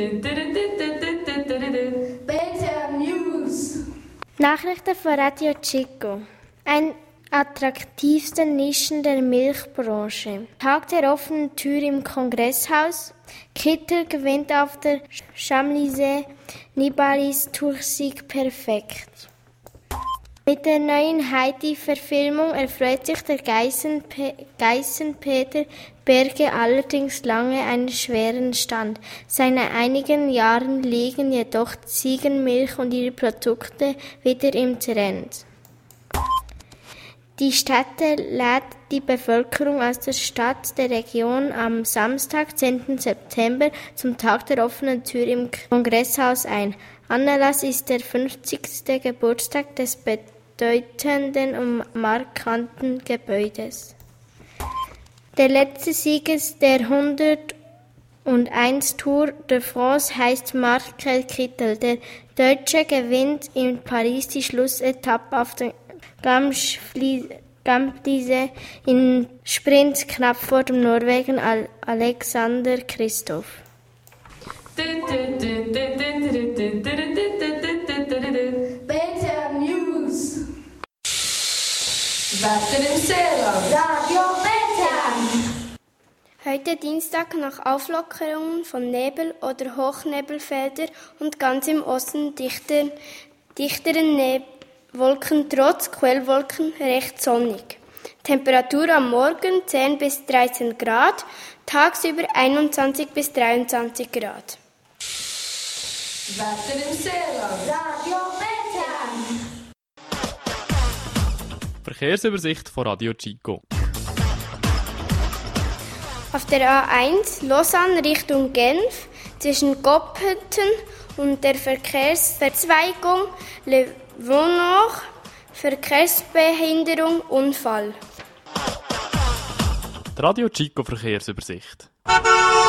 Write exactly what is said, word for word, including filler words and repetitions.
News. Nachrichten von Radio Chico. Ein attraktivste Nischen der Milchbranche. Tag der offenen Tür im Kongresshaus. Kittel gewinnt auf der Champs-Élysées. Nibalis Durchsieg perfekt. Mit der neuen Heidi-Verfilmung erfreut sich der Geißenpe- Geißenpeter Berge allerdings lange einen schweren Stand. Seit einigen Jahren liegen jedoch Ziegenmilch und ihre Produkte wieder im Trend. Die Städte lädt die Bevölkerung aus der Stadt der Region am Samstag, zehnten September, zum Tag der offenen Tür im Kongresshaus ein. Anlass ist der fünfzigste Geburtstag des bedeutenden und markanten Gebäudes. Der letzte Sieger der hunderteins Tour de France heißt Marcel Kittel. Der Deutsche gewinnt in Paris die Schlussetappe auf der Champs-Élysées in Sprint knapp vor dem Norwegen Alexander Kristoff. B T M News. Wetter im Seeland. Radio B T M. Heute Dienstag nach Auflockerungen von Nebel oder Hochnebelfelder und ganz im Osten dichter, dichteren Nebel. Wolken trotz Quellwolken recht sonnig. Temperatur am Morgen zehn bis dreizehn Grad, tagsüber einundzwanzig bis dreiundzwanzig Grad. Wetter im Seeland. Radio B T M. Verkehrsübersicht von Radio Chico. Auf der A eins Lausanne Richtung Genf zwischen Goppeten und der Verkehrsverzweigung Le Vonor, Verkehrsbehinderung, Unfall. Die Radio Chico Verkehrsübersicht.